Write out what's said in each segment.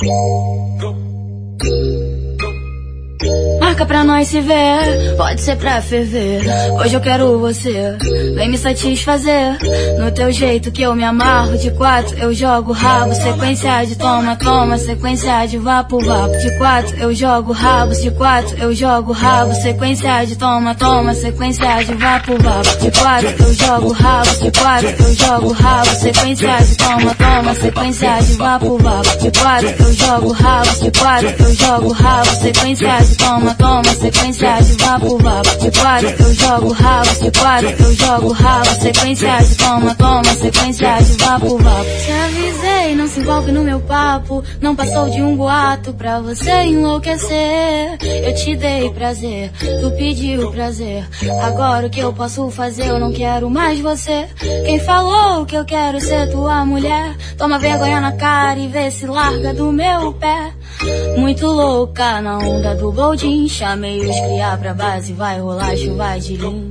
Marca pra nós se ver, pode ser pra ferver. Hoje eu quero você, vem me satisfazer. No teu jeito que eu me amarro. De 4 eu jogo rabo, sequência de toma, toma, sequência de vapo, vapo. De 4 eu jogo rabo, de 4 eu jogo rabo, sequência de toma, toma, sequência de vapo, vapo. De 4 eu jogo rabo, de 4 eu jogo rabo, sequência de toma, toma, sequência de vapo, vapo. De 4 eu jogo rabo, de 4 eu jogo rabo, sequência de toma, toma, sequência de vapo, vapo. De 4 eu jogo rabo, de 4 eu jogo rabo, sequência de toma, toma, sequência de vapo, vapo. Te avisei, não se envolve no meu papo, não passou de um boato pra você enlouquecer. Eu te dei prazer, tu pediu prazer, agora o que eu posso fazer? Eu não quero mais você. Quem falou que eu quero ser tua mulher? Toma vergonha na cara e vê se larga do meu pé. Muito louca na onda do boldin, chamei os cria pra base, vai rolar chuva de lim.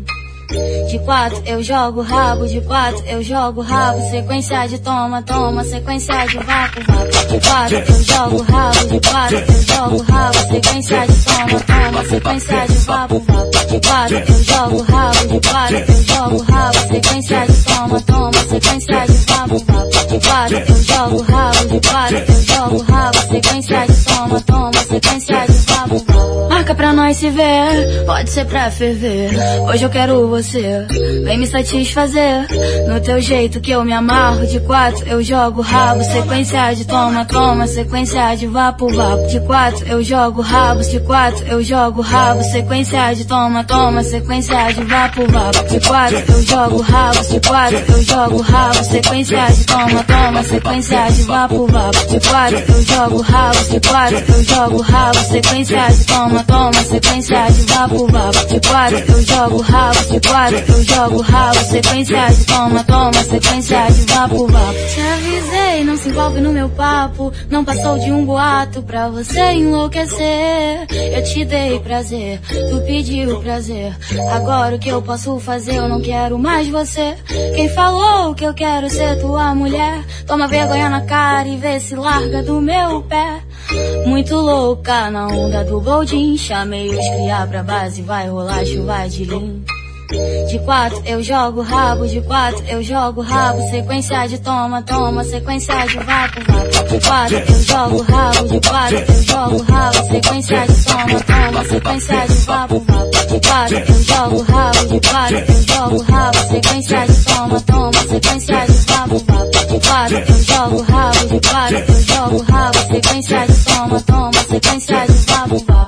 De 4 eu jogo rabo, de 4 eu jogo rabo, sequência de toma, toma, sequência de vapo, vapo. De 4 eu jogo rabo, de 4 eu jogo rabo, sequência de toma, toma, sequência de vapo, vapo. De 4 eu jogo rabo, de 4 eu jogo rabo, sequência de toma, toma, sequência de vapo, vapo. De 4 eu jogo rabo, de 4 eu jogo rabo, sequência de toma, toma, sequência de vapo, vapo. Marca pra nós se ver, pode ser pra ferver. Hoje eu quero você, vem me satisfazer. No teu jeito que eu me amarro. De 4 eu jogo rabo, sequência de toma, toma, sequência de vapo, vapo. De 4 eu jogo rabo, de 4 eu jogo rabo, sequência de toma, toma, sequência de vapo, vapo. De 4 eu jogo rabo, de 4 eu jogo rabo, sequência de toma, toma, sequência de vapo, vapo. De 4 eu jogo rabo, de 4 eu jogo rabo, sequência de toma, toma, sequência de vapo, vapo. De 4 eu jogo rabo, de 4 eu jogo rabo, sequência de toma, toma, sequência de vapo, vapo. Te avisei, não se envolve no meu papo, não passou de um boato pra você enlouquecer. Eu te dei prazer, tu pediu prazer, agora o que eu posso fazer? Eu não quero mais você. Quem falou que eu quero ser tua mulher? Toma vergonha na cara e vê se larga do meu pé. Muito louca na onda do boldin, chamei os cria pra base, vai rolar chuva de lim. De 4 eu jogo rabo, de 4 eu jogo rabo, sequência de toma, toma, sequência de vapo, vapo. De 4 eu jogo rabo, de 4 eu jogo rabo, sequência de toma, toma, sequência de vapo, vapo. De 4 eu jogo rabo, de 4 eu jogo rabo, sequência de toma, toma, sequência de vapo, vapo. De 4 eu jogo rabo, de 4 eu jogo rabo, sequência de toma, toma, sequência de vapo, vapo.